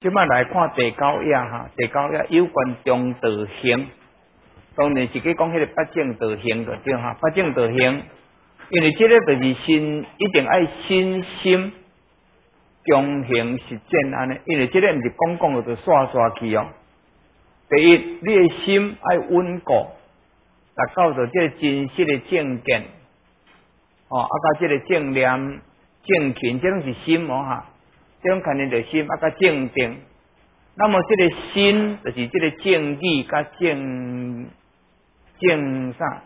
即摆来看第九页哈，第九页有关中道行，当然是去讲迄个八正道行就对哈，八正道行，因为即个就是心一定爱心心强行实践安尼，因为即个毋是讲就刷刷去哦。第一，你的心爱稳固，达到着即个真实的正见，甲即个正念、正勤，这拢是心哈。这种肯定的心，甲正定。那么这个心就是这个正义甲正啥？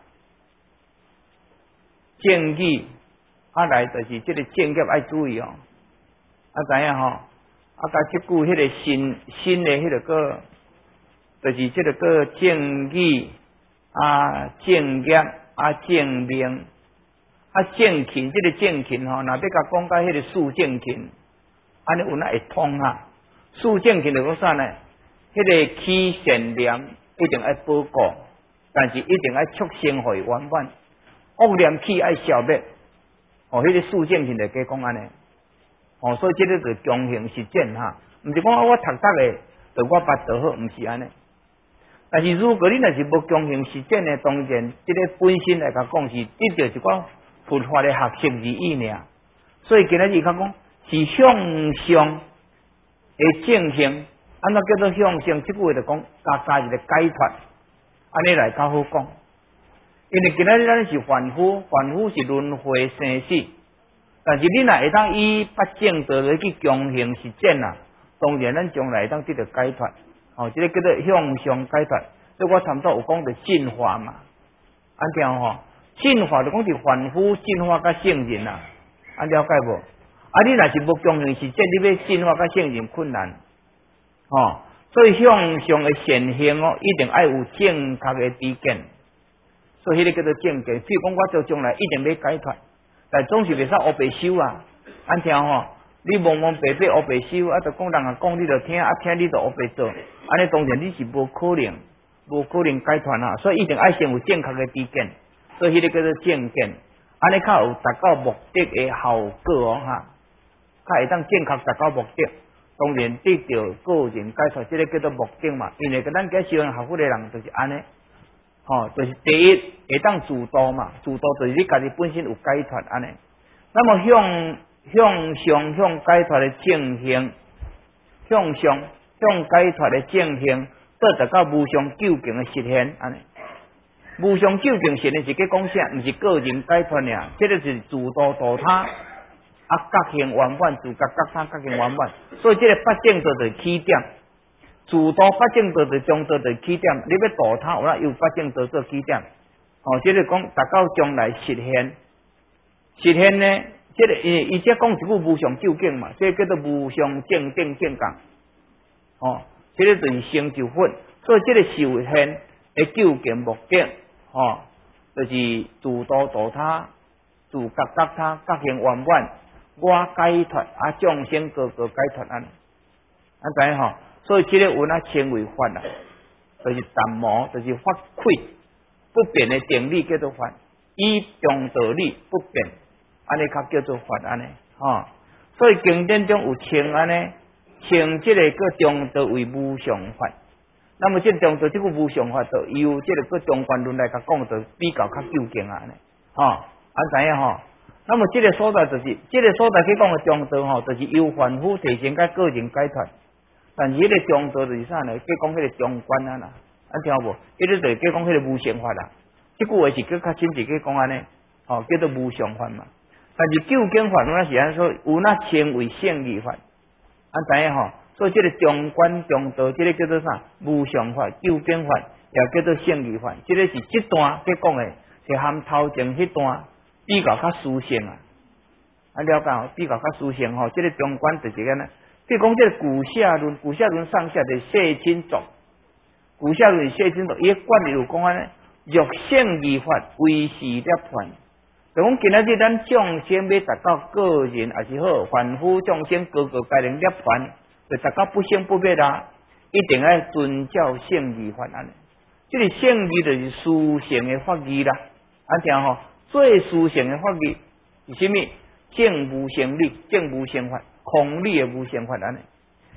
正义来就是这个正业爱注意哦。知影吼？甲即句迄个心的迄个就是这个正义正业正命正勤，这个正勤吼，若要甲讲到迄个四正勤。安尼有哪会通啊？四正勤就讲啥呢？迄个起善念一定爱保护，但是一定爱促生互伊圆满。恶念起爱消灭，迄个四正勤就加讲安尼。所以这个就强行实践哈，毋是讲我读个就我巴度好，毋是安尼。但是如果你若是无强行实践的，当然这个本身来甲讲是得到一寡佛法的学习而已尔。所以今日伊较讲。是向上的正行，安怎叫做向上？即句话就讲加一个解脱，安尼来较好讲。因为今仔日咱是凡夫，凡夫是轮回生死，但是你若会当以八正道来去强行实践啦，当然咱将来会当得到解脱。这个叫做向上解脱。所以我差不多有讲到进化嘛，安听吼？进化就讲是凡夫进化甲圣人啦，安了解无？你若是无强行实践，你要进化甲圣人困难，所以向上的善行一定爱有正确的知见，所以迄个叫做正见。譬如讲，我做将来一定要解脱，但总是袂使黑白修啊。安听吼，你茫茫白白黑白修，就讲人讲你就听，听你就黑白做，安尼当然你是无可能解脱啊。所以一定爱先有正确的知见，所以迄个叫做正见，安尼较有达到目的的效果哈。较会当正确达到目的，当然得到个人解脱，这个叫做目的嘛。因为咱家修行学佛的人就是安尼，就是第一会当自度嘛，自度就是你家己本身有解脱安尼。那么向上向解脱的正行，向上向解脱的正行，到达到无上究竟的实现安尼。无上究竟实现是去讲啥？毋是个人解脱尔，这个是自度度他。各行圆满，自觉各他各行圆满，所以这个八正道就是起点，自度八正道就是中道就是起点。你要度他，有哪有八正道做起点？这个讲达到将来实现，实现呢？这个伊只讲一句无上究竟嘛，这个叫做无上正定正觉。这个就是成就佛，所以这个受现的究竟目的，就是自度度他，自觉各他各行圆满。我解脱众生个解脱安知影吼？所以这个有称为法啦，就是淡漠，就是法溃不变的定理叫做法，以中道理不变，安尼较叫做法安尼所以经典中有称安尼，称这个个中道为无上法。那么这中道这个无上法，就由这个个中观论来甲讲，就比较较究竟安尼知影吼？那么这个所在就是，这个所在去讲的中道就是由凡夫提升甲个人解脱。但是迄个中道就是啥呢？去讲迄个中观啦，听无？迄个就是去讲迄个无上法啦。这句话是更较亲切去讲安尼，叫做无上法嘛。但是究竟法那是安说，有称为圣义法，知影吼？所以这个中观中道，这个叫做啥？无上法、究竟法，也叫做圣义法。这个是这段去讲的，是含头前迄段。比较较殊胜了解比较较殊胜这个中观就是安尼。比如讲这个古下论上下的谢亲族，古下论谢亲族，伊观里有讲安尼，若圣义法为是涅槃。就讲今仔日咱众生要达到个人也是好，凡夫众生个皆能涅槃，就达到不生不灭啦。一定要遵照圣义法安尼。这个圣义就是殊胜的法义啦，听吼。最殊胜的法律是什么？正无生理，正无生法，空理的无生法安尼。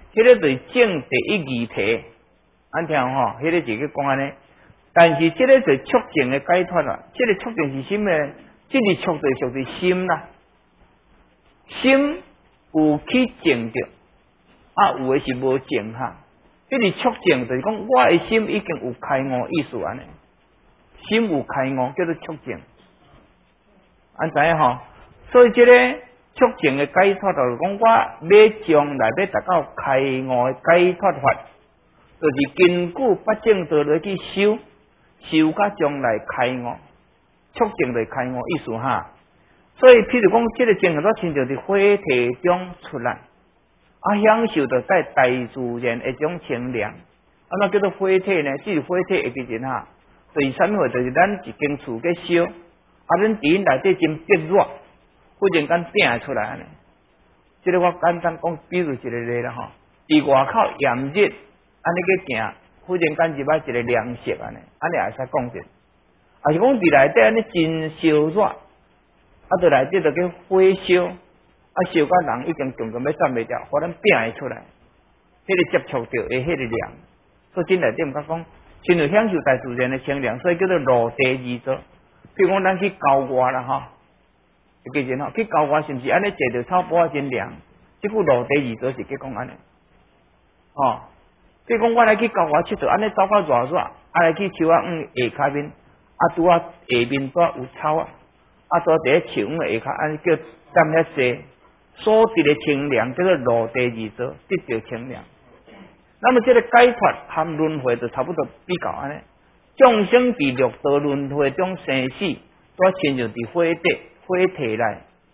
迄个就是正第一议题，咱听吼，迄个就去讲安尼。但是这个就是促进的解脱啦，这个促进是什么？这个促进属于心啦，心有去静着，有的是无静哈。这个促进就是讲，我的心已经有开悟意思安尼，心有开悟叫做促进，知影吼？所以这个促进的解脱就是讲，我要将来要达到开悟的解脱法，就是根据八正道来去修。修到将来开悟，促进来开悟意思哈。所以，譬如讲，这个精神都亲像伫火体中出来，享受到在大自然一种清凉。那叫做火体呢？即是火体的其实哈，就是啥物？就是咱一间厝给烧，咱伫内底真逼热，忽然间变出来安尼。这个我简单讲，比如一个例啦吼，伫外口炎热，安尼去行。忽然间入来一个凉色安尼也使讲者，是讲伫内底安尼真烧热，伫内底就叫火烧，烧到人已经重要站袂掉，互咱变会出来，迄个接触到的迄个凉，所以真内底毋甲讲，亲像享受大自然的清凉，所以叫做落地而坐。譬如讲咱去郊外啦吼，记住吼，去郊外是毋是安尼坐着草坡真凉？即句落地而坐是去讲安尼，吼。比如讲，我来去郊外佚佗，安尼走到热热，来去树下下骹面，拄下面带有草拄伫咧树下骹，安尼叫沾遐些，所得的清凉叫做落地而坐，得到清凉。那么这个解脱和轮回就差不多比较安尼，众生伫六道轮回中生死，都亲像伫火体内，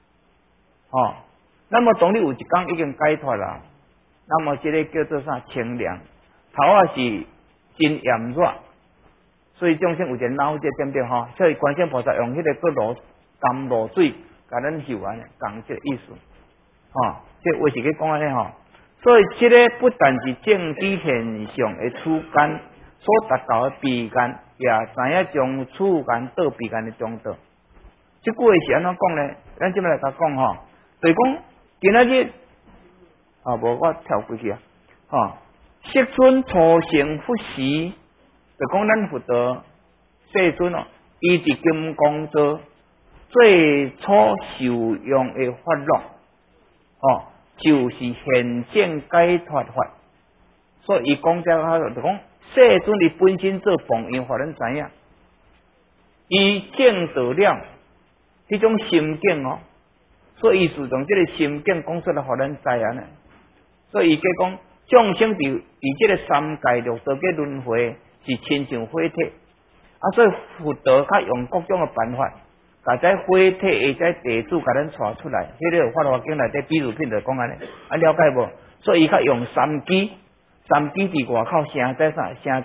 那么当你有一天已经解脱了，那么这个叫做啥清凉？头是真炎热，所以众生有一个脑热，对不对吼？所以观世音菩萨用迄个个甘露水，甲咱受安尼，讲这个意思，这话是去讲安尼吼。所以这个不但是正知现象的初间所达到的彼间，也知影从此间到彼间的中道。这句话是安怎讲呢？咱即摆来甲讲吼，就是讲今仔日无我跳过去世尊初成佛时，就讲咱佛陀世尊伊伫金刚座最初受用的法乐，就是现证解脱法。所以伊讲这个就讲世尊伊本身做榜样，互咱知影，伊证到了迄种心境所以意思从这个心境讲出来，互咱知影呢。所以伊讲。众生伫这个三界六道嘅轮回是亲像火体，所以佛陀较用各种嘅办法，把在火体的在地主甲咱带出来。迄个法华经内底比如品就讲安尼，了解无？所以伊较用三机伫外口城在啥？城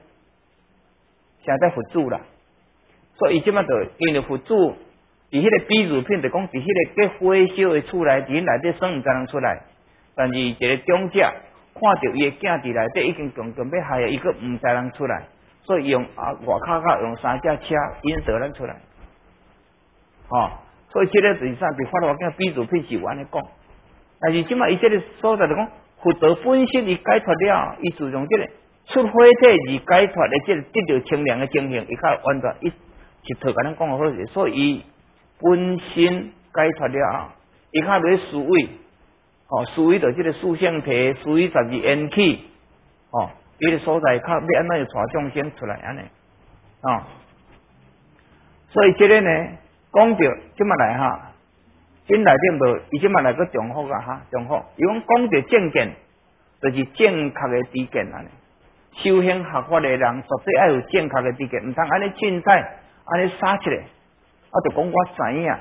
在佛祖啦。所以伊即摆就因为佛祖伫迄个比如品就讲伫迄个叫火烧的厝内底内底算毋知人出来，但是一个长者。看到伊的囝伫内底已经强要害伊，佫毋知人出来，所以用外口用三架车引导咱出来，所以这个就是啥？伫法华经比如品是有安尼讲，但是即摆伊这个所在就讲，佛陀本身伊解脱了，伊自从这个出火体而解脱的这个得到清凉的情形，伊较完全一套甲咱讲好势，所以伊本身解脱了，伊较袂思维。思维到这个四圣体，思维12缘起，这个所在较要安怎样带众生出来安尼，所以这个呢，讲到即摆来真内底无，伊即摆来个重复重复。伊讲到正见，就是正确的知见安尼。修行学法的人，绝对要有正确的知见，毋通安尼凊彩安尼撒出来，就讲我知影，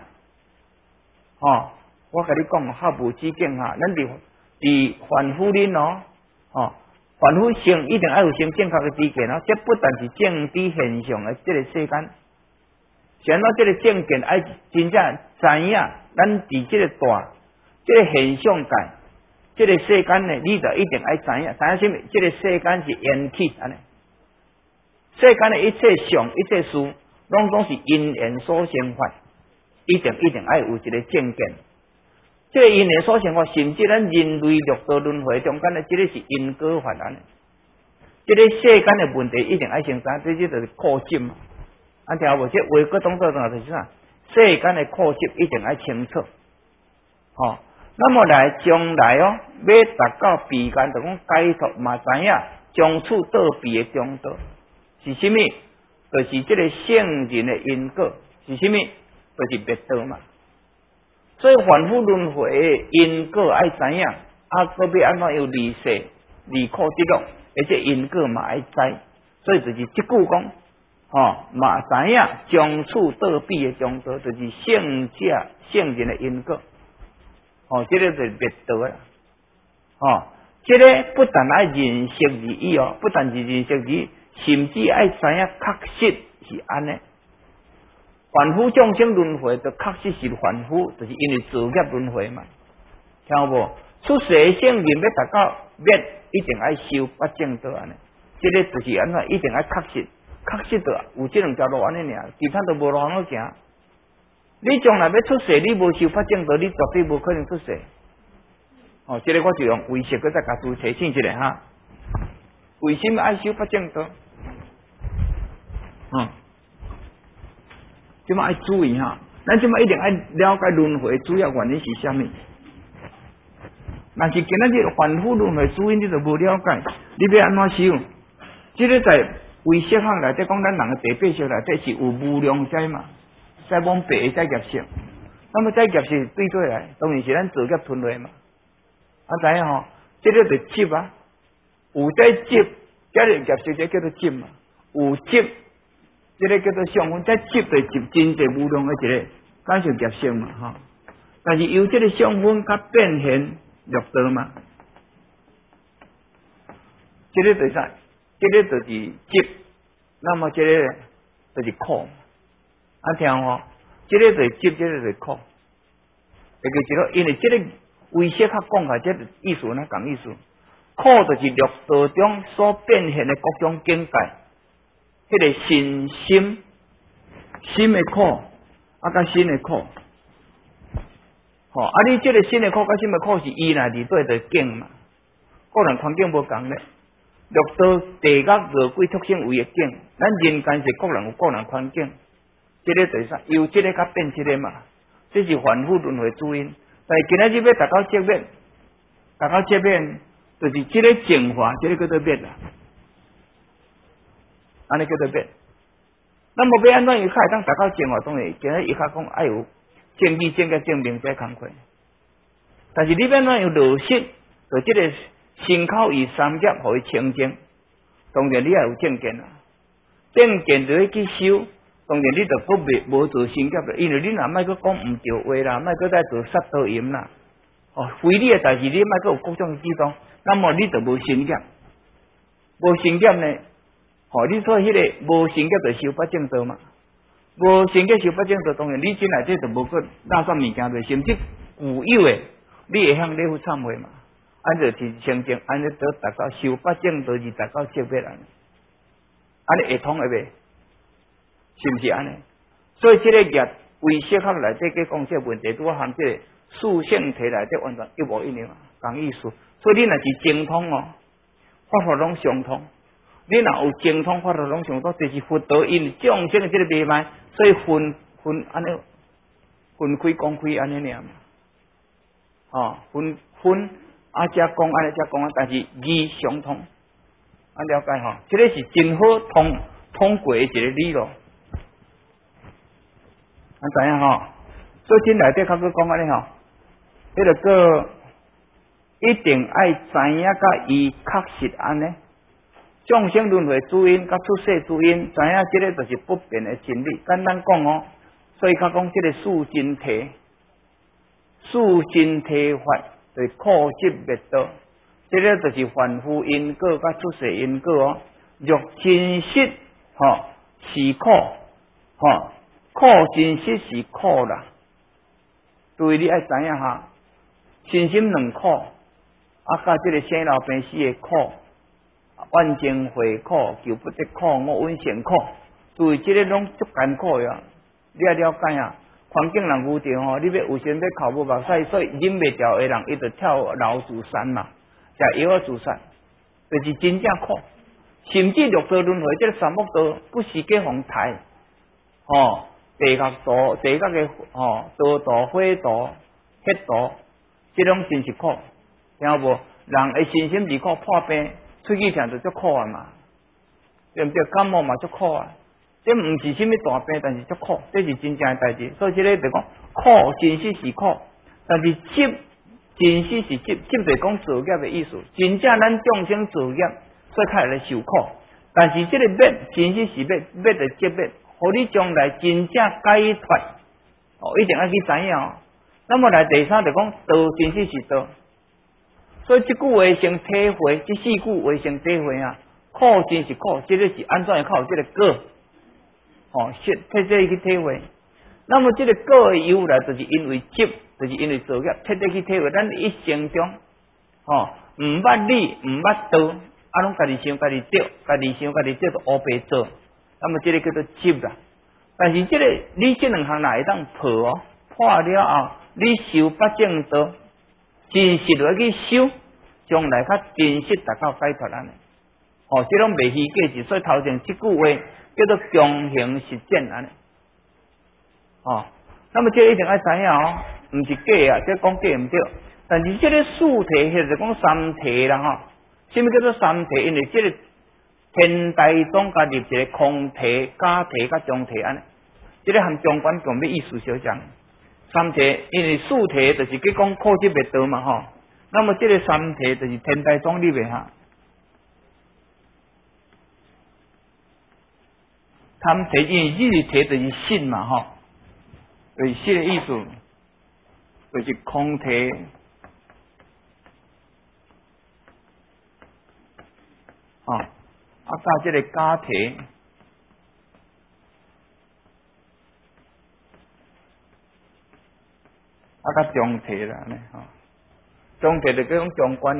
我甲你讲，较无止境咱伫凡夫人凡夫性一定要有先正确的知见这不但是正知现象的这个世间，像咱这个正见要真正知影，咱伫这个大这个现象界，这个世间呢，你就一定要知影什么？这个世间是缘起安尼，世间的一切相、一切事，拢是因缘所生法，一定要有一个正见。 这个因缘所生法，甚至咱人类六道轮回中间的，这个是因果法安尼。这个世间的问题一定爱先知，这就是苦集嘛。啊，听无？这话搁当作就是啥？世间的苦集一定爱清楚。哦，那么将来哦，要达到彼岸，就讲解脱嘛，知影将处倒闭的中道是什么？就是这个圣人的因果是什么？就是灭道嘛。所以反复轮回的因果爱知影，啊，搁要安怎样离世、离苦得乐，而且因果嘛爱知，所以就是即句讲，嘛知影将处倒闭的中道，就是圣者圣人的因果。这个就是灭道啦。这个不但爱认识而已不但是认识而已，甚至爱知影确实是安尼。凡夫众生轮回，就确实是凡夫，就是因为造业轮回嘛。听有无？出世的圣人要达到灭，一定爱修八正道安尼。这个就是安怎，一定爱确实的有这两条路安尼尔，其他都无路通行。你将来要出世，你无修八正道，你绝对无可能出世。这个我就用为实搁再甲诸提醒一下哈。为什么爱修八正道？即马爱注意哈，咱即马一定爱了解轮回主要原因是啥物。若是今仔日反复轮回主因，你就无了解，你要安怎修？即个在唯识学内底讲，咱人的第八识内底是有无量灾嘛，灾往白的灾业识。那么灾业识对对来，当然是咱造业吞落嘛。知影吼？即个就集啊，有在集，这个业识这叫做集嘛，有集。这个叫做相分，再集就集真侪无量的一个，感受业性嘛但是由这个相分甲变现六道嘛，这个就是啥？这个就是集，那么这个就是苦。听吼，这个就是集，这个就是苦。因为这个唯识学讲下，这个意思呢讲意思，苦就是六道中所变现的各种境界。迄个心的苦，甲心的苦，你这个心的苦甲心的苦是依赖伫对的境嘛，个人环境无共咧。六道地狱恶鬼畜生为的境，咱人间是个人有个人环境，这个就是啥？由这个甲变这个嘛，这是反复轮回主因。但是今仔日要达到这边，就是这个净化，这个叫做灭啦。安尼叫做灭。那么要安怎样才会当达到净化？当然，今日伊较讲爱有正义、正觉、正明这工课。但是你要安怎样落实，就这个身口意三业，互伊清净。当然你也有正见啊，正见就要去修。当然你就不无做身业了，因为你若莫去讲毋对话啦，莫去再做杀盗淫啦。非你的代志，你莫去有各种举动，那么你就无身业。无身业呢？你说迄个无成就就修八正道嘛，无成就修八正道，当然你进来这就无去垃圾物件对，甚至固有的，你会向礼佛忏悔嘛？安就是清净，安尼得达到修八正道，是达到正灭安尼会通会袂？是不是安尼？所以这个业为适合内底去讲这问题，拄含这个四性体内底完全一模一样，讲意思。所以你若是精通法法拢相通。你若有精通法度拢上多，就是佛道因众生的这个脉脉，所以分安尼分开讲开安尼尔嘛，分遮讲安尼遮讲，但是义相通，了解这个是真好通过的一个理路，知影所以真内底较去讲安尼迄个个一定爱知影甲伊确实安尼。众生轮回主因，甲出世主因，知影这个就是不变的真理。简单讲所以较讲这个四真谛法，就是苦集灭道，这个就是凡夫因果甲出世因果若真实是苦苦真实是苦啦。对，你爱知影身心两苦，甲这个生老病死的苦。万情悔苦，求不得苦，我闻成苦，所以这个拢足艰苦呀。你要了解环境人有着吼，你要有先要口无目屎，所以忍袂掉的人，伊就跳楼自杀嘛，食药自杀，就是真正苦。甚至六道轮回，这个三恶道不是给红台，吼，地狱道、地狱的吼，刀道、火道、血道，这种真是苦，听有无？人的身心离苦破病，喙齿疼就足苦啊嘛，对不对？感冒嘛足苦啊，这唔是什么大病，但是足苦，这是真正的代志。所以这个就讲苦，真实是苦，但是执，真实是执，执就讲造业的意思。真正咱众生造业。所以开来受苦，但是这个灭真实是灭的结灭，互你将来真正解脱，一定要去知影。那么来第三就讲道真实是道，所以这句话先体会，这四句话先体会啊。苦真是苦，这个是安怎会靠这个果？先替这去体会。那么这个果的由来，就是因为执，就是因为造业，彻底去体会。咱一生中，唔捌理，唔捌道。拢家己想家己对，家己想家己对，就乌白做，那么这个叫做执啦。但是这个你这两项哪会当破哦？破了后，你修八正道，真实落去修，将来较真实达到解脱安尼。这种未虚假是，所以头前这句话叫做强行实践安尼。那么这一定要知影唔是假啊，这讲假唔对。但是这个四体，就是讲三体啦什么叫做三体？因为这个天台宗加入一个空体、假体、甲中体安尼，这个含中观共的意思相像。三体因为四体就是去讲苦集灭道嘛那么这个三体就是天台宗里面三体因为这个体就是信嘛就是信的意思，就是空体。加这个假体，加中体啦，呢中体就叫中观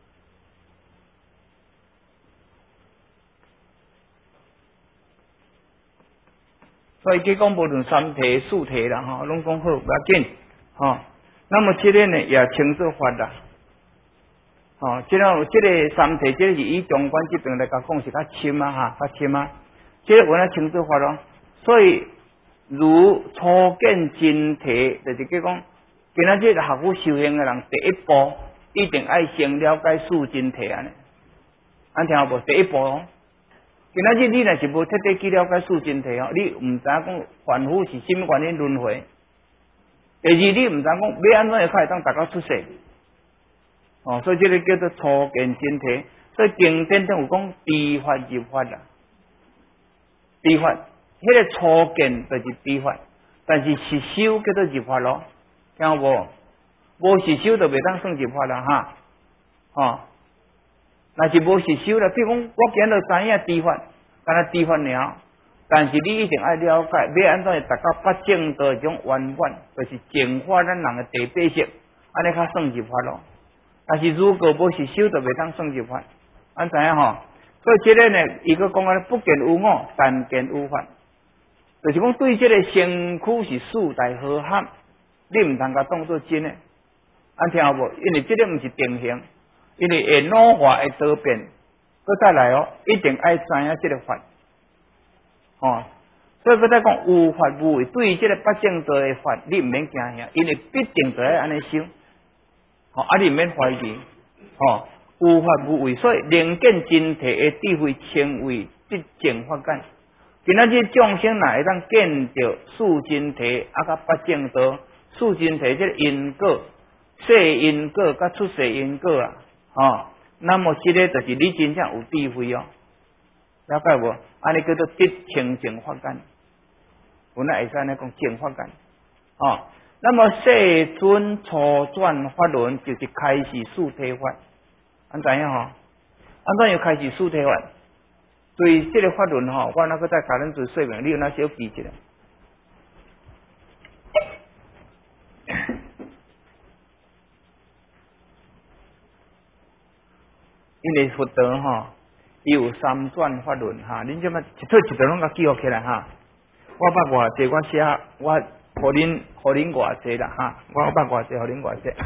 所以讲无论三体、四体啦拢讲好不要紧那么这个呢也称作法啦。这个三体，这个是以中观这边来讲是较深较深这个原来称作法咯。所以如初见真体，就是讲，今仔日学府修行的人，第一步一定要先了解四真体安尼。听有无？第一步今仔日你若是无彻底去了解四真体你唔知讲凡夫是什么原因轮回。第二，你唔知讲要安怎会当达到出世。所以这个叫做初见真体。所以经典中有讲知法入法啦，知法，迄个初见就是知法，但是实修叫做入法咯，听有无？无实修就袂当算入法啦若是无实修啦，比如讲我今日知影知法，干那知法了，但是你一定要了解，要安怎会达到八正道迄种圆满，就是净化咱人的第八识，安尼较算入法咯。但是如果无是修，就袂当算入法，知影所以这个呢，伊个讲不见有我，但见有法，就是讲对这个身躯是四大和合，你唔通甲当作真的，听有无？因为这个唔是定型，因为会老化会多变，佮再来一定爱知影这个法，所以佮再讲有法无为，对于这个八正道的法，你唔免惊吓，因为必定就要安尼修。你唔免怀疑，有法无为，所以能见真体的智慧称为即正法眼。今仔日众生哪会当见到四真体甲八正道？四真体即个因果、世因果甲出世因果那么这个就是你真正有智慧了解无？安尼叫做得清净法眼，本来会使安尼讲正法眼那么世尊初转法轮就是开始四体法，知影安怎样开始四体法？对这个法轮我那个再甲恁做说明，你有哪小记起来？因为佛道伊有三转法轮恁即么一套一套拢甲记录起来我捌偌济，我写我互恁偌济啦哈，我捌偌济，互恁偌济。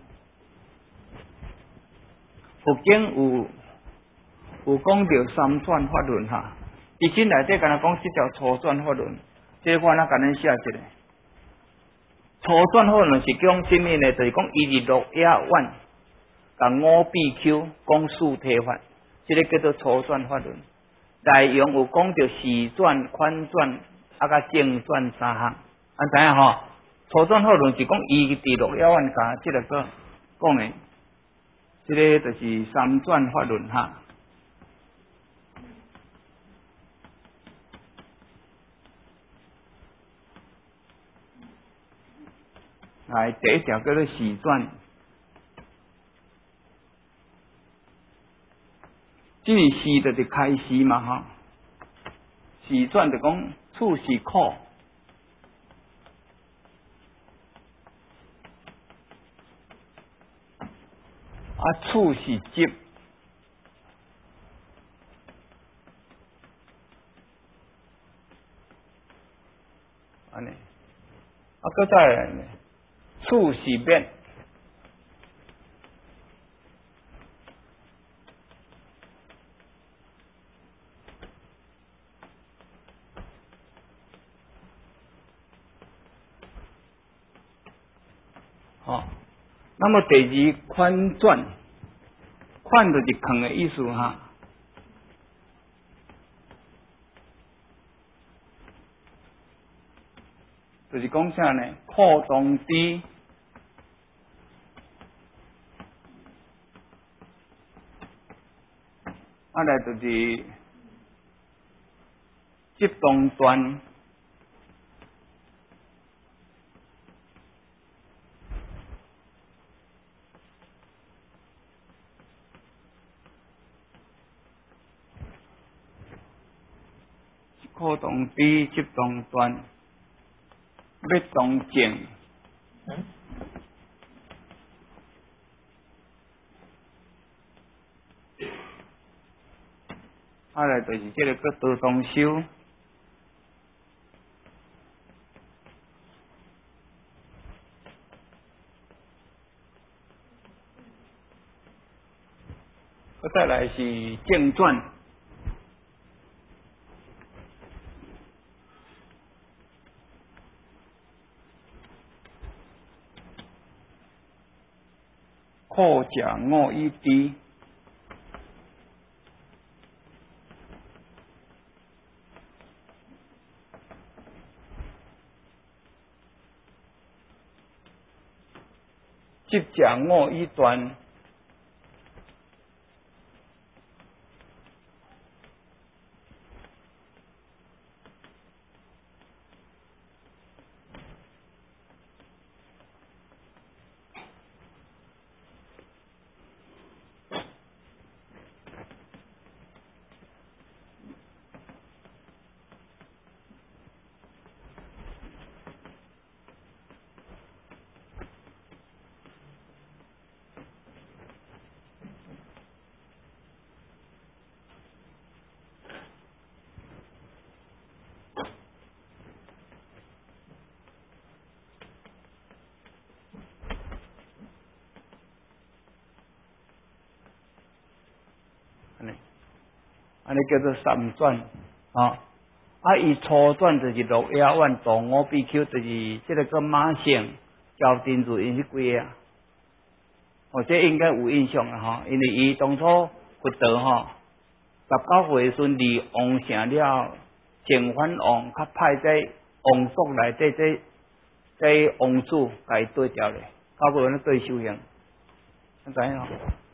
佛经有讲到三转法轮哈，伊经内底敢若讲即条初转法轮，即我哪甲恁写一个。初转法轮是讲什么呢？就是讲伊伫鹿野苑，甲五比丘讲四体法，即个叫做初转法轮。内容有讲到时转、宽转，甲正转三项。知影吼？初转法轮是讲伊伫鹿野苑甲即个个讲的，即个就是三转法轮哈。来，第一条叫做时转，这是时就是开始嘛哈。时转就讲处是苦，处是急，安尼，搁再来呢。处是灭，那么第二宽转，宽就是空的意思哈。就是讲啥呢？扩动低。来就是集动端，扩动低，集动端，要动静。来就是这个叫多动修，再来是正转，扩甲五一低。即甲五一端，安尼叫做三转伊初转就是鹿野苑度五比丘，就是即个个马姓交珍珠因迄几个这应该有印象啦因为伊当初佛道19岁顺利王成了，净饭王较派在王族内底这王子甲伊对调咧，到尾咧对修行，知影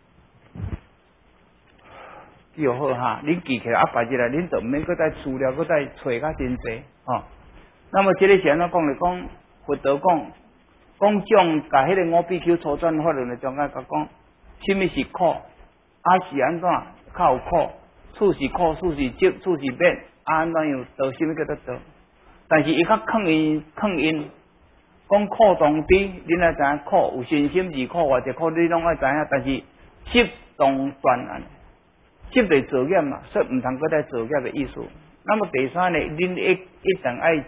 记好哈，恁记起来摆起来，恁就毋免搁再资料搁再找较真济那么这个是安怎讲咧？讲佛道讲种甲迄个五比丘初转法轮的中间甲讲，什么是苦？是安怎较有苦？处是苦，处是急，处是灭，安怎样道？什么叫做道？但是伊较抗因，讲苦动低，恁也知影苦有身心之苦，或者苦你拢爱知影。但是急动断急就是造业嘛，所以毋通搁再造业的意思。 那么第三呢，恁一定爱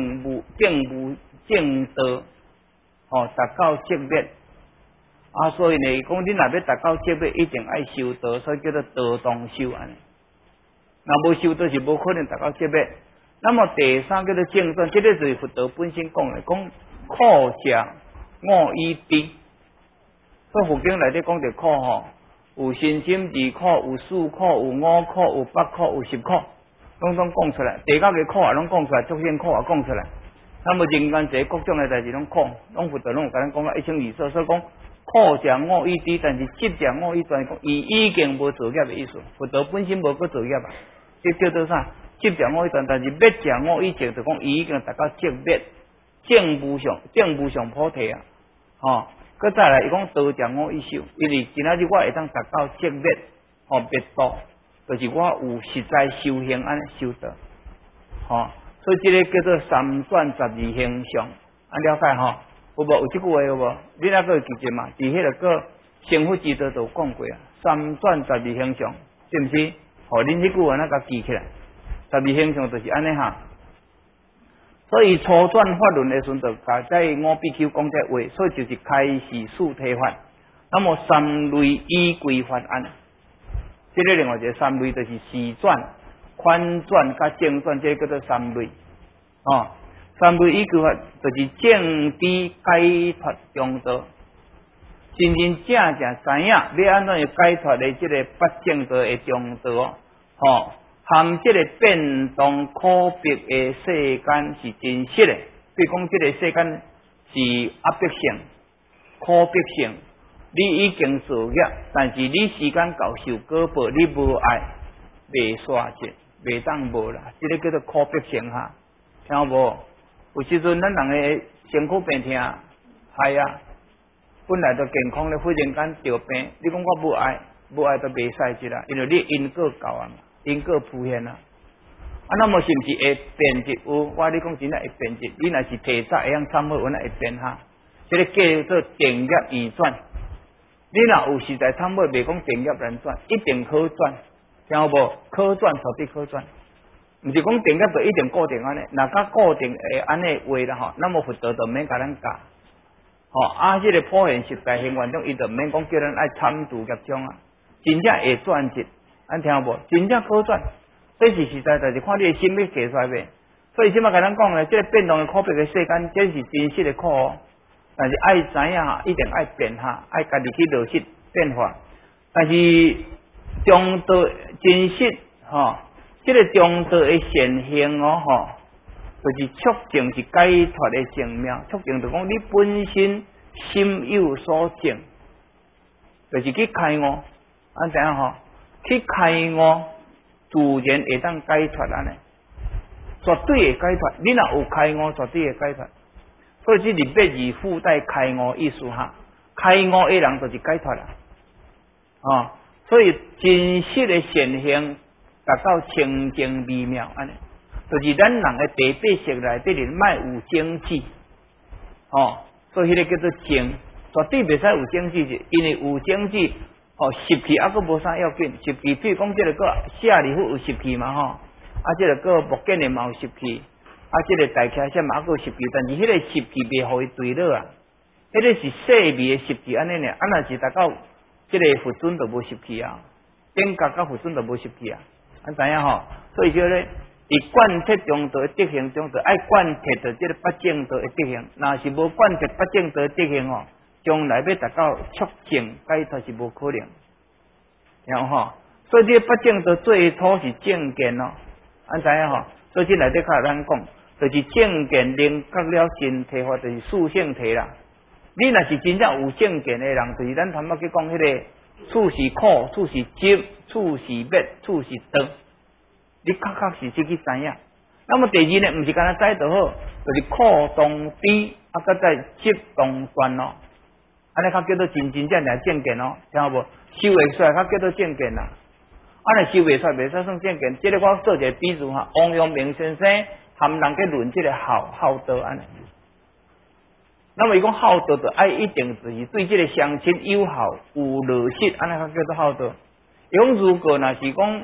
正道，达到正灭。所以呢，讲恁若要达到正灭，一定爱修道，所以叫做道当修安尼。若无修道是无可能达到正灭。那么第三叫做正转，这个就是佛陀本身讲的，讲苦者五依滴。所以佛经内底讲着苦有身心二苦，有四苦，有五苦，有八苦，有10苦，拢讲出来。第9个苦也拢讲出来，众生苦也讲出来。那么人间这各种的代志拢苦，拢佛陀拢有甲咱讲到一清二楚，所以讲苦者五依滴，但是执者五依专讲，伊已经无造业的意思。佛陀本身无搁造业啊，这叫做啥？执者五依专，但是灭者五依净，就讲伊已经达到正灭、正无上菩提啊，搁再来，伊讲道者五依修，因为今仔日我会当达到正灭，灭道，就是我有实在修行安尼修道，所以这个叫做三转12行相，了解有无？有这句话有无？你那个记得嘛？伫迄个个成佛之道都讲过啊，三转12行相，是毋是？恁这句话那个记起来，12行相就是安尼哈。所以初转法轮的时阵，就甲在五比丘讲这话，所以就是开示四谛法。那么三类依归法安，这个另外一个三类就是四转、宽转、甲正转，这个叫做三类。三类依归法就是正知解脱中道，真真正正知影要安怎样解脱的这个八正道的中道含这个变动可逼的世间是真实的，比如讲这个世间是压迫性、可逼性，你已经造业，但是你时间到受果报，你无爱，袂煞节，袂当无啦，这个叫做可逼性哈，听有无？有时阵咱人的身躯病痛，害啊，本来就健康的，忽然间得病，你讲我无爱都袂使啦，因为你因果够啊嘛。因果铺现啊，那么是毋是会变质？有，我你讲真正会变质。你若是提早会晓参好，我那会变哈。这个叫做定业移转。你若有实在参好，袂讲定业难转，一定可转，听有无？可转，绝对可转。毋是讲定业就一定固定安尼，若甲固定会安尼话啦那么佛陀就免甲咱教。这个普现实在行愿中，伊就免讲叫咱爱参度业障啊，真正会转折。听有无？真正可转，这是实在，但是看你的心要解出来未？所以即马甲咱讲咧，这个变动的可悲的世间，这是真实的苦但是爱知影一定爱变下，爱家己去落实变化。但是中道真实这个中道的现行就是促进是解脱的性命，促进就讲你本身心有所证，就是去开悟，知影去开悟，自然会当解脱安尼，绝对会解脱。你若有开悟，绝对会解脱。所以这里别字附带开悟意思哈，开悟的人就是解脱啦。所以真实的现行达到清净微妙安尼，就是咱人的第八识内底莫有精致，所以迄个叫做精，绝对袂使有精致，因为有精致。湿气还佫无啥要紧，湿气譬如讲这个个夏利夫有湿气嘛这个个木建的嘛有湿气，这个大车线嘛还佫有湿气，但是迄个湿气袂互伊对落啊，迄个是细微的湿气安尼呢，若是达到这个佛尊就无湿气啊，顶格甲佛尊就无湿气啊，知影所以叫咧，伫贯彻中道的德行中，就爱贯彻着这个八正道的德行，若是无贯彻八正道的德行将来要达到促进解脱是无可能，然后所以这八正道最初是正见知影所以这内底较咱讲，就是正见能觉了真谛法，就是四圣谛啦。你若是真正有正见的人，就是咱头仔去讲迄个处是苦，处是集，处是灭，处是道，你确实是去知影。那么第二呢，毋是干那知就好，就是苦当知，佮再集当断安尼较叫做真正正正见听有无？修会出来较叫做正见啦。安尼修袂出来，袂使算正见。这个我做一个比喻王阳明先生含人去论这个好道安尼。那么伊讲好道就爱一定就是对这个乡亲友好有落实，安尼较叫做好道。伊讲如果若是讲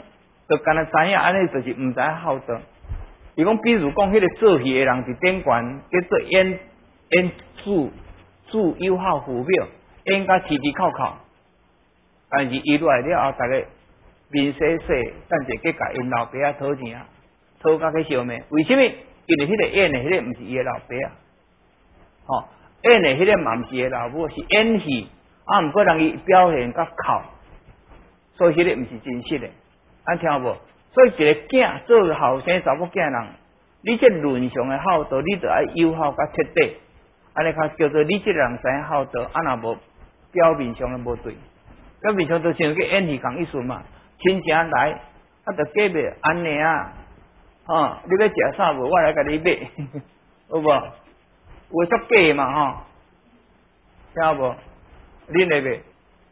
就干那知影安尼就是毋知孝道。伊讲，比如讲，迄个做戏的人伫顶悬，叫做演主友好父表，演甲啼啼哭哭，但是伊落来了后，大家面洗洗，等者去甲因老爸仔讨钱啊，讨甲去烧咩？为什么？因为迄个演的迄个毋是伊的老爸啊，吼、演的迄个嘛毋是伊的老母，是演戏啊，毋过人伊表现甲哭，所以迄个毋是真实的，安听无？所以一个囝做后生查某囝人，你这伦常的孝道，你就爱友好甲彻底，安尼较叫做你这个人知影孝道，啊若无表面上的无对，表面上就像去演戏共意思嘛，亲情来，啊，就假袂安尼啊。你要食啥无？我来甲你买，有无？有足假嘛吼，听无？恁会买？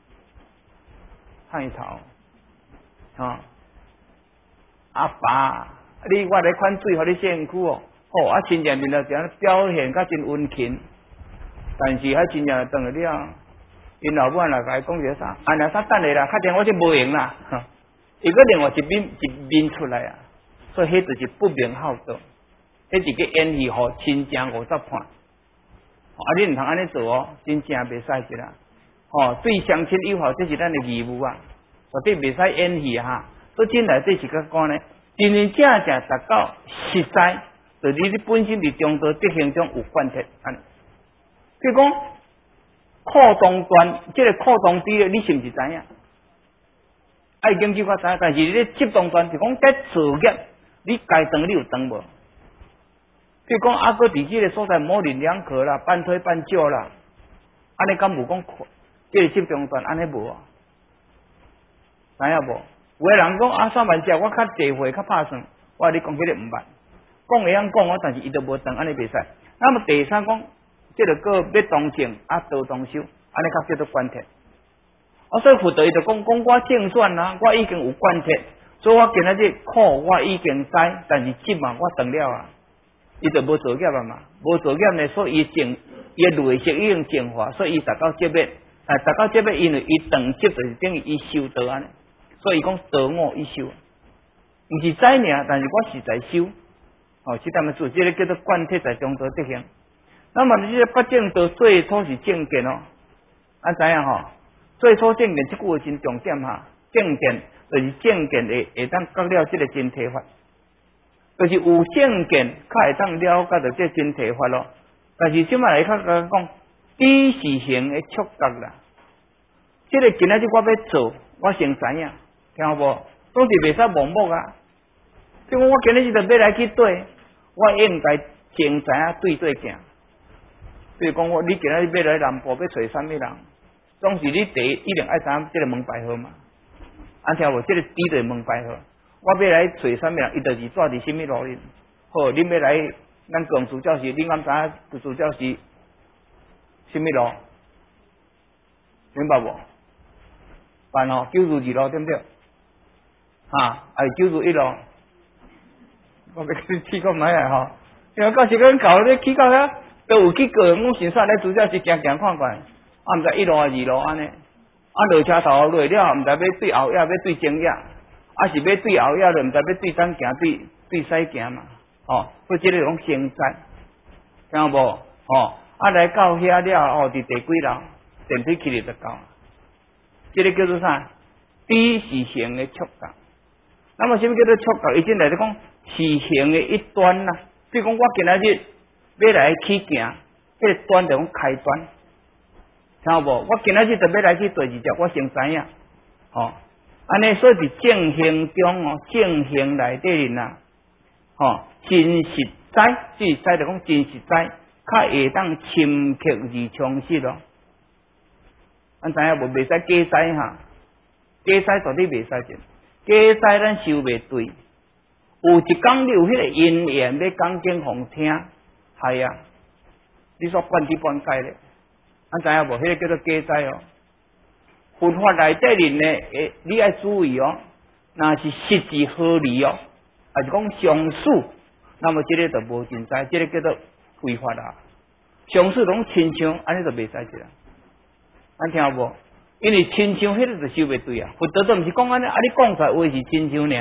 汉头，阿爸，我来款水互你洗身躯哦，好啊，亲情面头这表现甲真温馨，但是迄亲情转来了，因老母来甲伊讲一个啥？安尼啥等下啦，打电话就无用啦，伊个另外一面出来啊。所以，迄就是不明孝道，迄是个演戏，互亲情50判。你毋通安尼做哦，真正袂使个啦。对乡亲友好，这是咱的义务啊，绝对袂使演戏哈。所以，进来这是个讲呢，真真正正达到实在，就你本身伫中道德行中有贯彻安尼。譬如讲，扩东端，这个扩东低咧，你是毋是知影？爱研究较知影，但是你咧集东端，就讲在作业。你该长你有长无？譬如讲，阿哥伫即个所在模棱两可啦，半推半就啦，安尼敢无讲即个集中段安尼无啊？知影无？有个人讲3万只，我较济岁较拍算，我你讲迄个毋捌，讲会晓讲但是伊都无长，安尼袂使。那么第三讲，即个个要同情道同修，安尼较叫做贯彻。所以佛道伊就讲我正选啦，我已经有贯彻。所以我今仔日苦我已经知，但是急嘛我断了啊，伊就无作业啊嘛，无作业呢，所以伊内息已经净化，所以伊达到这边，达到这边，因为伊断急就是等于伊修道安尼，所以讲道我伊修，毋是知尔，但是我是在修，是他们做这个叫做贯彻在中道德行。那么你这个八正道最初是正见哦，知影吼？最初正见这句话真重点哈，正见。就是正见会当觉了这个真谛法，就是有正见，较会当了解到这真谛法咯。但是即摆来较讲，知是行的触觉啦。这个今仔日我要做，我先知影，听无？总是袂使盲目啊。比如我今仔日就要来去对，我应该先知影对行。比如讲你今仔日要来南部要找啥物人，总是你第一定爱知影这个门牌号码。安听无？这个知就是门牌号。我要来找啥物人，伊就是住伫什么路哩？好，恁要来咱公主教室，恁敢知影公主教室什么路？明白无？办吼92路对不对？还是91路？我要去去过买下吼。因为到时阵搞咧去到遐，都有去过，我先煞来主教室行看看，毋知1路还是2路安尼。落车头落了，毋知要对后野，要对前野，是要对后野，就毋知要对东行，对西行嘛。所以这个讲先知，听无？来到遐了，伫第几楼，电梯起来就到。这个叫做啥？知是行的触觉。那么什么叫做触觉？伊进来就讲是行的一端啦。比如讲，我今仔日要来去行，这个端就讲开端。听无？我今仔日就要来去第二只，我先知影，安尼所以伫正行中正行内底人真实知，即知就讲真实知，较会当深刻而充实咯。知影无？袂使假知哈，假知绝对袂使的，假知咱收袂对。有一讲你有迄个因缘要讲经互听，系啊，你说半知半解咧。知影无？迄个叫做假知哦。佛法内底人呢，你爱注意哦。若是实质合理哦，还是讲上数，那么这个就无真知，这个叫做违法啦。上数拢亲像，安尼就袂使去啦。听无？因为亲像迄个就收袂对啊。佛道都毋是讲安尼，你讲出来话是亲像尔，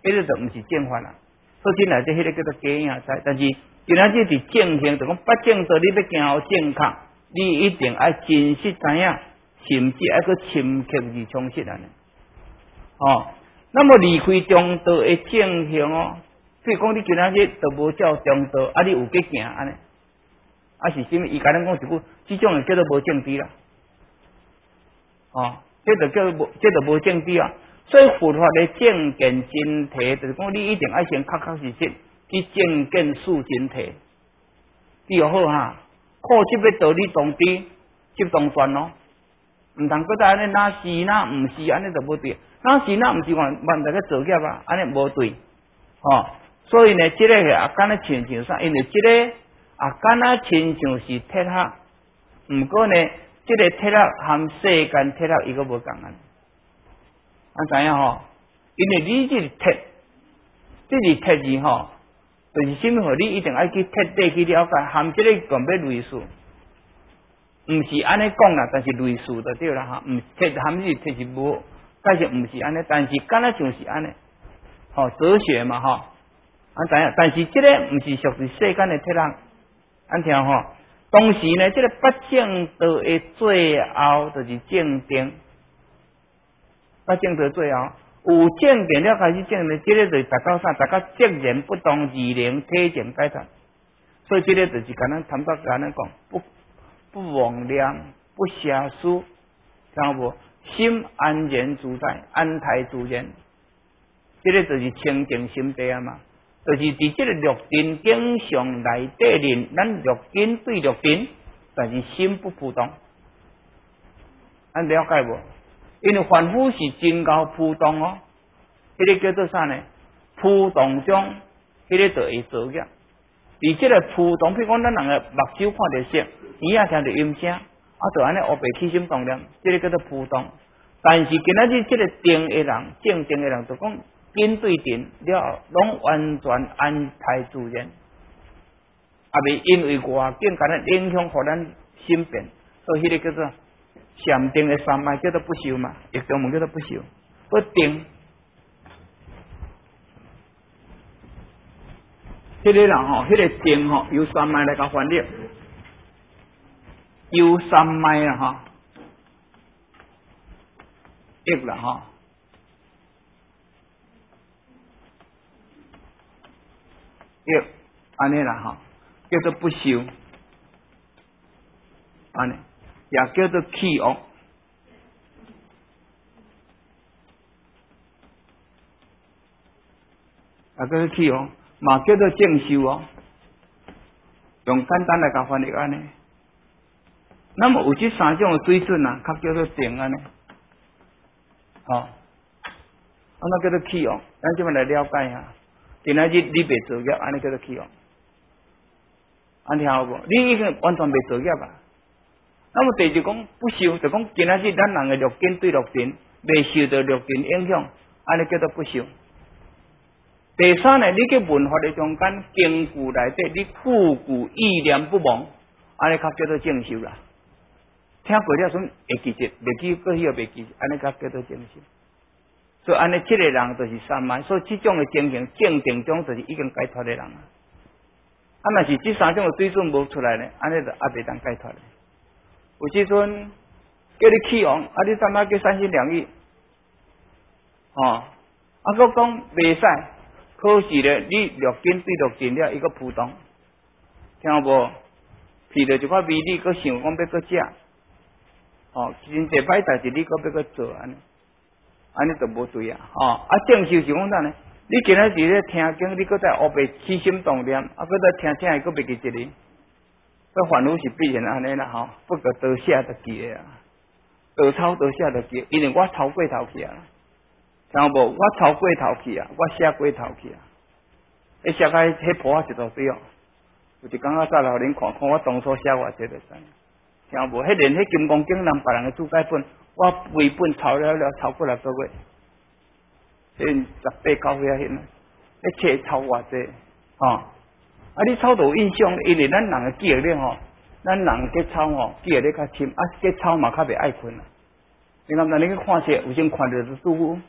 迄个就毋是正法啦。说真来，这迄个叫做假影在，但是今仔日伫正行，就讲八正道，你要行好正确，你一定爱真实知影，甚至爱去深刻而充实安尼。哦，那么离开中道的正行哦，譬如讲你今仔日都无照中道，啊，你有去行安尼，啊是啥物？伊甲咱讲一句，这种叫做无正知啦。哦，这就无正知啊。所以佛法的正见真谛，就是讲你一定要先确实去正见事真谛，你就好哈。靠这个道理当知，即当转咯，唔通搁再安尼哪是哪唔是，安尼就无对。哪是哪唔是，万大家做业啊，安尼无对。哦，所以呢，这个啊，敢若亲像啥？因为这个啊，敢若亲像是铁盒，不过呢，这个铁盒和世间铁盒伊个无共啊。知影吼？因为你这个铁，这个铁字吼，就是啥物？你一定要去彻底去了解，含这个根本类似，唔是安尼讲啦，但是类似就对啦哈。唔铁含这铁是无，但是唔是安尼，但是敢若像是安尼，吼哲学嘛吼。知影？但是这个唔是属于世间的铁人，听吼。当时呢，这个八正道的最后就是正定。那正道最后有正定了，开始正的，这个就是达到啥？达到截然不同二灵体证解脱。所以这个就是跟咱谈到跟咱讲，不妄念，不邪思，听无？心安然自在，安泰自然。这个就是清净心地啊嘛，就是伫这个六根经上内底人，咱六根对六根，但是心不浮动，咱了解无？因为凡夫是真高浮动哦，迄个叫做啥呢？浮动中，迄个就会造业。而这个浮动，譬如讲咱人个目睭看到色，耳仔听到音声，就安尼黑白起心动念，这个叫做浮动。但是今仔日这个定的人，正定的人，就讲根对定了，拢完全安泰自然，未因为外境甲咱影响，互咱心变，所以迄个叫做。禅定的三昧叫做不修嘛，亦中文叫做不修，不定。迄个人吼，迄个定吼，由三昧来甲翻译，由三昧啦吼，译啦吼，译安尼啦吼，叫做不修，安尼。也叫做气恶，也叫做气恶，嘛叫做正修哦。用简单来甲翻译安尼。那么有这三种的水准啊，较叫做定安尼。哦，那叫做气恶，咱这边来了解下。今仔日你袂作业，安尼叫做气恶。安听好无？你已经完全袂作业啊。那么第二讲不修，就讲今仔日咱人的六根对六根，未受到六根影响，安尼叫做不修。第三呢，你去文化的中间经句内底，你固固意念不忘，安尼较叫做正修啦。听过了阵会记住，袂记过以后袂记，安尼较叫做正修。所以安尼这个人就是三昧，所以这种的情形正定中就是已经解脱的人啊。若是这三种的水准无出来呢，安尼就还袂当解脱的。有时阵叫你气王，你怎么叫三心两意？佫讲袂使，可是咧，你六根对六根了，伊个浮动，听有无？闻到一块味，你佫想讲要佫食，真济歹代志，你佫要佫做安尼就无对啊！正修是讲啥呢？你今仔日咧听经，你佫在黑白起心动念，佫在听，佫袂记一哩。这凡夫是必然安尼啦，不过多写就记啊，多抄多写就记，因为我抄过头去啊，听有无？我抄过头去啊，我写过头去啊，写到迄坡啊一大堆哦，有一工仔早互恁看看我当初写偌济就知，听有无？迄连迄金刚经咱别人的注解本，我每本抄了超过6个月，迄18、9岁啊，迄册抄偌济你抄到有印象，因为咱人的记忆力咱人去抄记忆力较深，去抄嘛较袂爱困啊。你敢你去看册，有时看到就拄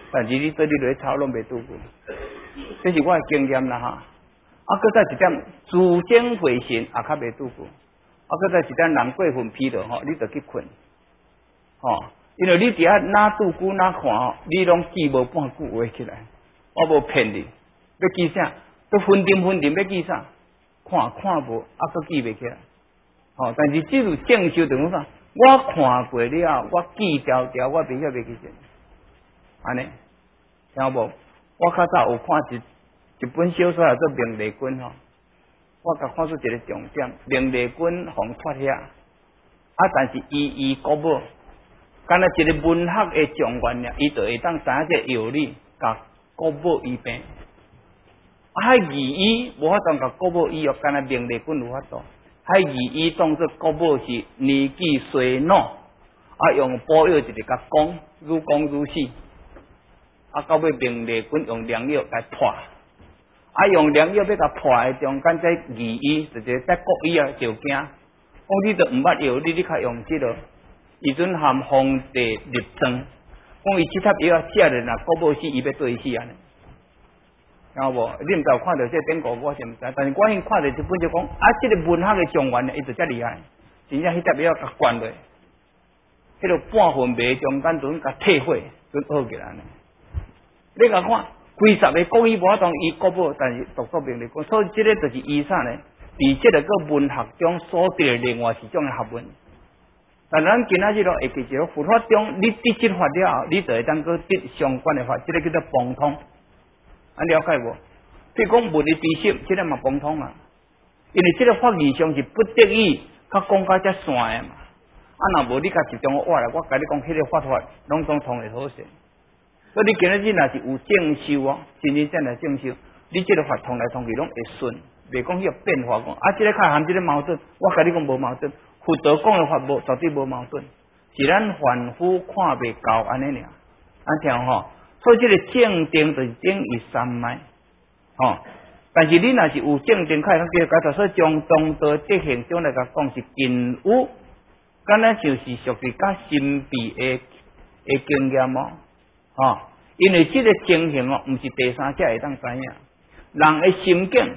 但是你做你落去抄拢袂拄过，这是我的经验啦哈。搁再一点自证回神也较袂拄过，搁再一点人过分疲劳吼，你着去困，因为你伫遐哪拄久哪看你拢记无半句话起来，我无骗你，要记啥？都分点要记啥？看无，搁记袂起来。但是只有正修等于啥？我看过了，我记条，我袂晓袂记起。安尼，听无？我较早有看一本小说叫做《明丽君》我甲看出一个重点，明丽君互脱遐，但是伊国母，敢若一个文学的状元尔，伊就会当知影这道理，甲国母医病。迄义医无法当甲国母医敢若明丽君有法度。迄义医当作国母是年纪衰老，用补药一直甲讲，愈讲愈死。到尾明丽君用良药来破，用良药要甲破的中间，这义医就是在国医就惊，讲你都毋捌药，你较用即落。伊阵含皇帝立章，讲伊即粒药食了，若国母死，伊要对死安尼。听无？你毋知有看到这典故，我是毋知，但是我先看到一本就讲，即个文学的状元，伊就遮厉害，真正迄粒药甲灌落，迄个半分白中间阵甲退火，阵好起来呢。你甲看，规十个国医无法当医国母，但是独独明丽君，所以这个就是医啥呢？伫这个个文学中所得的另外一种的学问。但咱今仔日会记住，佛法中你得这法了后，你就会当个得相关的法，这个叫做崩通。了解无？譬如讲物理知识，这个嘛崩通啊。因为这个法义上是不得已，较讲到遮散的嘛。若无你甲集中我来，我甲你讲，迄个法拢总通会好势。所以你今仔日若是有正修真正来正修，你这个法通来通去拢会顺，袂讲迄个变化讲这个较含这个矛盾，我甲你讲无矛盾。佛陀讲的法无绝对无矛盾，是咱凡夫看袂到安尼尔。听所以这个正定就是等于三昧，但是你若是有正定，较会当叫解脱。所以从中道德行中来甲讲是近有，敢若就是属于较神秘的经验因为这个情形毋是第三者会当知影，人的心境，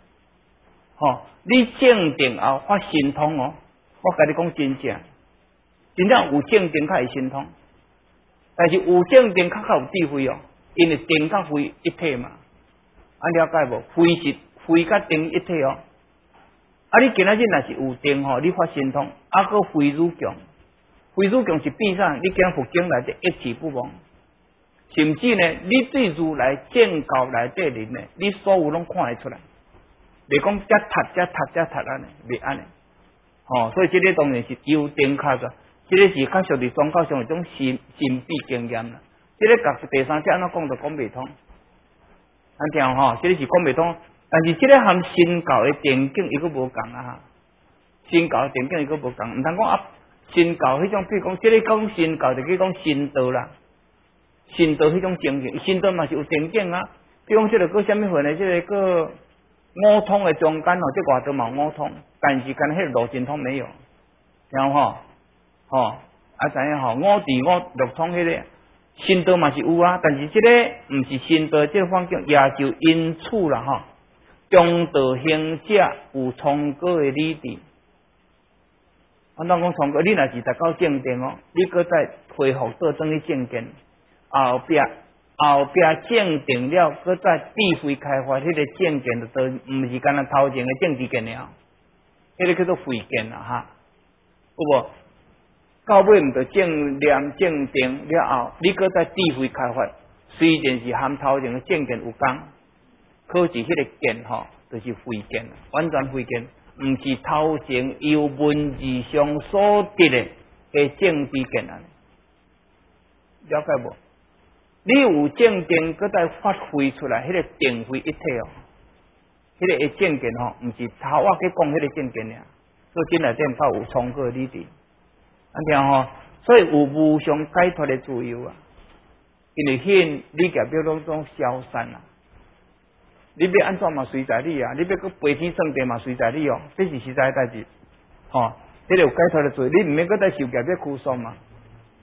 你正定后发神通我甲你讲真正有正定较会神通，但是有正定较有智慧因为定甲慧一体嘛，了解无？慧甲定一体你今仔日若是有定你发神通，个慧愈强，慧愈强是变啥？你讲佛经内底一气不忘，甚至呢，你对如来正教内底人呢，你所有拢看得出来，袂讲遮读安尼，袂安尼。所以这个当然是有定较着，这个是较属于宗教上一种神秘经验啦。这个甲第三者安怎讲都讲袂通，听这个是讲袂通。但是这个含神教的典境伊佫无共神教的典境伊佫无共，毋通讲神教迄种，比如讲这个讲神教就去讲神道啦，神道迄种情形，神道嘛是有典境比如讲这个个什么份的，这个个五通的中间这外头嘛有五通。但是跟迄个罗神通没有，听知影五地五六通迄个神道嘛是有但是这个毋是神道，这个方向也就因此啦中道行者有聪哥的理智。咱讲聪哥，你若是达到正定你搁再恢复倒转去正见，后壁正定了，搁再智慧开发，迄个正见就毋是干那头前的政治见了。迄个叫做慧见有无？到尾毋着正念正定了后，你搁再智慧开发，虽然是含头前的正见有共，可是迄个见就是慧见，完全慧见，毋是头前由文字上所得的政治见了解无？你有正定，搁再发挥出来，迄个定慧一体迄个正见毋是头我去讲迄个正见所以真内底较有聪哥理智，听所以有无上解脱的自由因为现你代表拢种消散你要安怎嘛随在你你要去飞天算地嘛随在你这是实在的代志这个有解脱的自由，你毋免搁再受夹要拘束嘛。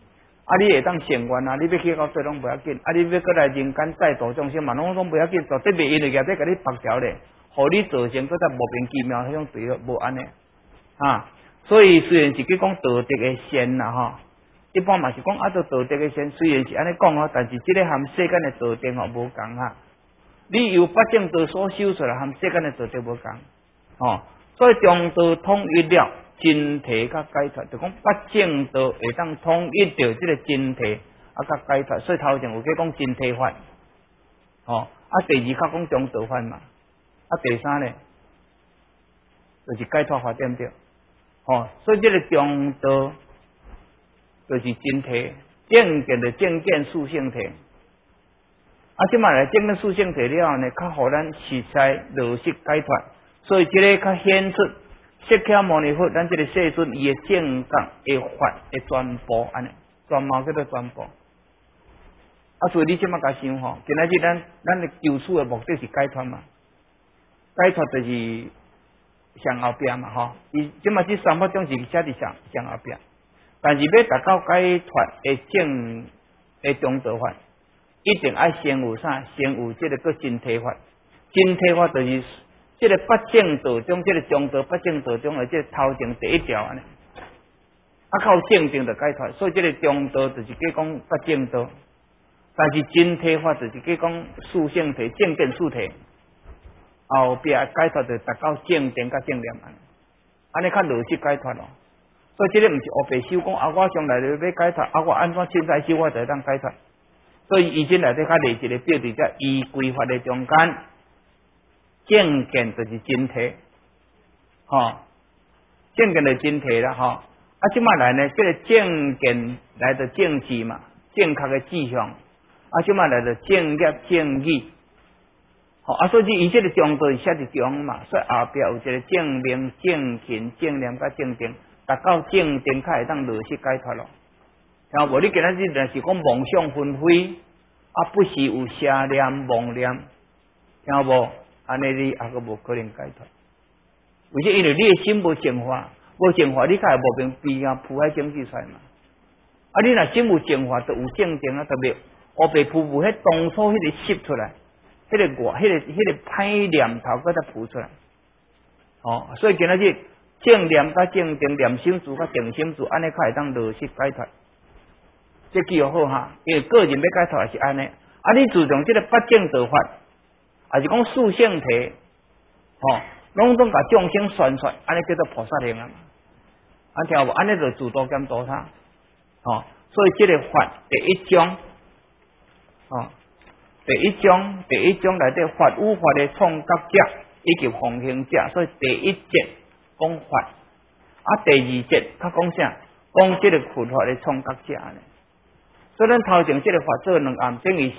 啊，你会当成愿啊，你要去到做拢不要紧，啊，你要过来人间再度众生嘛，拢不要紧，绝对袂因为业在甲你绑条咧，互你造成搁再莫名其妙迄种罪恶，无安尼啊。所以虽然是去讲道德的善啦吼，一般嘛是讲啊，做道德的善，虽然是安尼讲吼，但是这个含世间的道德吼无共啊。你由八正道所修出来，含世间的道德无共，吼。所以中道统一了真谛甲解脱，就讲八正道会当统一着这个真谛啊甲解脱。所以头前有去讲真谛法，吼啊第二较讲中道法嘛，啊第三呢就是解脱法，对不对？吼，所以这个中道就是真谛，正见的正见属性体。啊，即卖来正见属性体了后呢，较互咱实在落实解脱。所以这个较显出释迦牟尼佛，咱这个世尊伊的正觉的法的全部安尼，全貌叫做全部。啊，所以你即马甲想吼，今仔日咱的求取的目的是解脱嘛？解脱就是上后边嘛吼，伊即马这三法种是写伫上后边，但是要达到解脱的正的中道法，一定要先有啥？先有这个个真谛法，真谛法就是。这个八正道中，这个中道八正道中的这个头前第一条安尼，啊靠正定就解脱，所以这个中道就是去讲八正道，但是真谛法就是去讲属性体、正见属体，后壁解脱就达到正定甲正念安尼较落实解脱咯。所以这个毋是黑白修讲啊，我将来要解脱，啊我安怎凊彩修我就会当解脱。所以以前内底较立一个标准，叫依规法的中间。正见就是真谛，吼，正见就真谛啦，吼。啊，即摆来呢，这个正见来的正知嘛，正确的志向。啊，即摆来的正业正义，吼。啊，所以伊这个中道是写伫中嘛，所以后壁有一个正明、正勤、正念甲正定，达到正定才会当落实解脱咯。听无？你今仔日若是讲妄想纷飞，啊，不时有邪念、妄念，听无？安尼你还阁无可能解脱，为什？因为你的心无净化，无净化，你才会无明悲啊，铺海经济出来嘛。啊，你若心有净化，就有正定啊，特别黑白浮浮，迄当初迄个摄出来，迄个歹念头，搁再浮出来。哦，所以今仔日正念甲正定、念心住甲定心住，安尼才会当落实解脱。这记好哈，因为个人要解脱也是安尼。啊，你自从这个八正道法。还是讲属性体，吼，拢总甲众生宣传，安尼叫做菩萨行啊嘛。安听无？安尼就自度减度他，吼。所以这个法第一章，吼，第一章内底法有法的创觉者以及奉行者，所以第一节讲法，啊，第二节他讲啥？讲这个佛法的创觉者呢。所以咱头前这个法做两暗，等于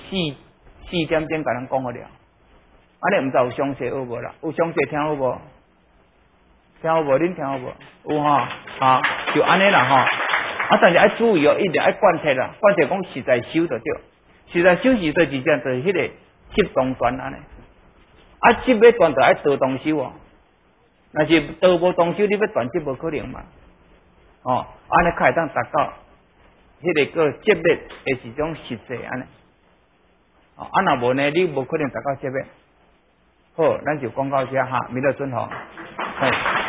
4点钟甲咱讲好了。安尼毋知有详细好无啦？有详细听好无？听好无？恁听好无？有吼，啊，就安尼啦吼。啊，但是要注意哦，一定要贯彻啦，贯彻讲实在修就对，实在修是对，就是迄个集中断安尼。啊，集要断就要道动修哦。若是道无动修，你要断集无可能嘛。哦，安尼才会当达到迄个个集灭的一种实际安尼。哦，啊若无呢，你无可能达到集灭。好，咱就讲到这哈，弥勒尊吼。